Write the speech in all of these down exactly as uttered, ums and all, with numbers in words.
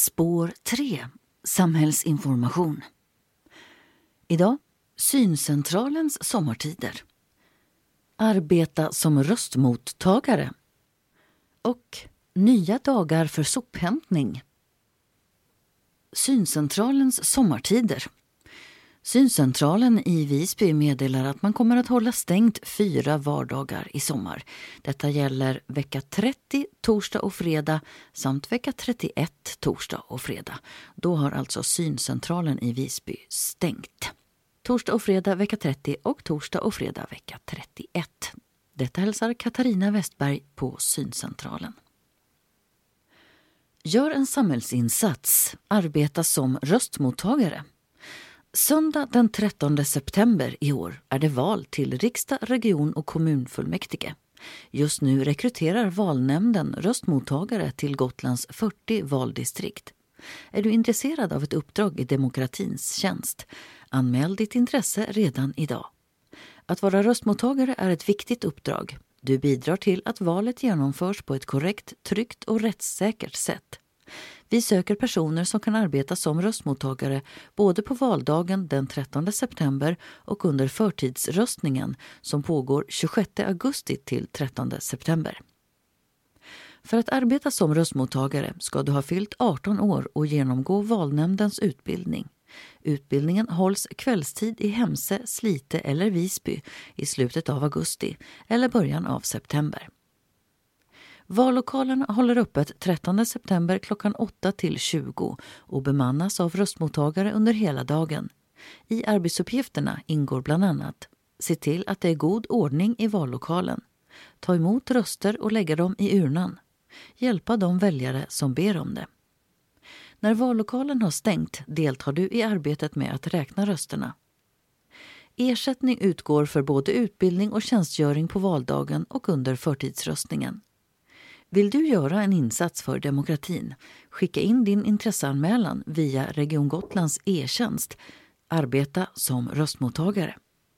Spår tre. Samhällsinformation. Idag, syncentralens sommartider. Arbeta som röstmottagare. Och nya dagar för sophämtning. Syncentralens sommartider. Syncentralen i Visby meddelar att man kommer att hålla stängt fyra vardagar i sommar. Detta gäller vecka trettio, torsdag och fredag samt vecka trettioett, torsdag och fredag. Då har alltså syncentralen i Visby stängt. Torsdag och fredag vecka trettio och torsdag och fredag vecka trettioett. Detta hälsar Katarina Westberg på syncentralen. Gör en samhällsinsats. Arbeta som röstmottagare. Söndag den trettonde september i år är det val till riksdag, region och kommunfullmäktige. Just nu rekryterar valnämnden röstmottagare till Gotlands fyrtio valdistrikt. Är du intresserad av ett uppdrag i demokratins tjänst? Anmäl ditt intresse redan idag. Att vara röstmottagare är ett viktigt uppdrag. Du bidrar till att valet genomförs på ett korrekt, tryggt och rättssäkert sätt. Vi söker personer som kan arbeta som röstmottagare både på valdagen den trettonde september och under förtidsröstningen som pågår tjugosjätte augusti till trettonde september. För att arbeta som röstmottagare ska du ha fyllt arton år och genomgå valnämndens utbildning. Utbildningen hålls kvällstid i Hemse, Slite eller Visby i slutet av augusti eller början av september. Vallokalerna håller öppet trettonde september klockan åtta till tjugo och bemannas av röstmottagare under hela dagen. I arbetsuppgifterna ingår bland annat: se till att det är god ordning i vallokalen, ta emot röster och lägga dem i urnan, hjälpa de väljare som ber om det. När vallokalen har stängt deltar du i arbetet med att räkna rösterna. Ersättning utgår för både utbildning och tjänstgöring på valdagen och under förtidsröstningen. Vill du göra en insats för demokratin? Skicka in din intresseanmälan via Region Gotlands e-tjänst. Arbeta som röstmottagare.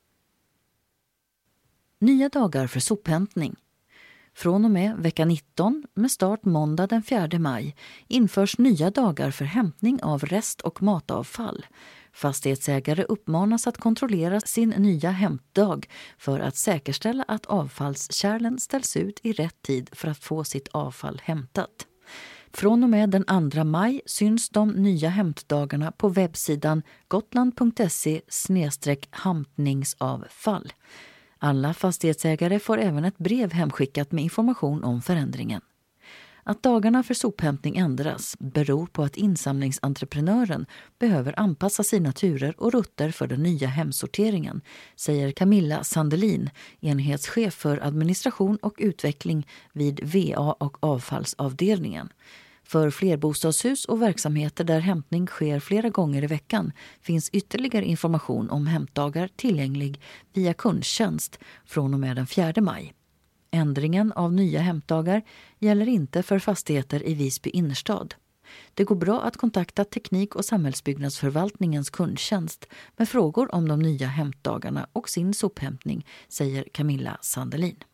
Nya dagar för sophämtning. Från och med vecka nitton, med start måndag den fjärde maj, införs nya dagar för hämtning av rest- och matavfall. Fastighetsägare uppmanas att kontrollera sin nya hämtdag för att säkerställa att avfallskärlen ställs ut i rätt tid för att få sitt avfall hämtat. Från och med den andra maj syns de nya hämtdagarna på webbsidan gotland punkt se slash hämtningsavfall. Alla fastighetsägare får även ett brev hemskickat med information om förändringen. Att dagarna för sophämtning ändras beror på att insamlingsentreprenören behöver anpassa sina turer och rutter för den nya hemsorteringen, säger Camilla Sandelin, enhetschef för administration och utveckling vid V A och avfallsavdelningen. För flerbostadshus och verksamheter där hämtning sker flera gånger i veckan finns ytterligare information om hämtdagar tillgänglig via kundtjänst från och med den fjärde maj. Ändringen av nya hämtdagar gäller inte för fastigheter i Visby innerstad. Det går bra att kontakta Teknik- och samhällsbyggnadsförvaltningens kundtjänst med frågor om de nya hämtdagarna och sin sophämtning, säger Camilla Sandelin.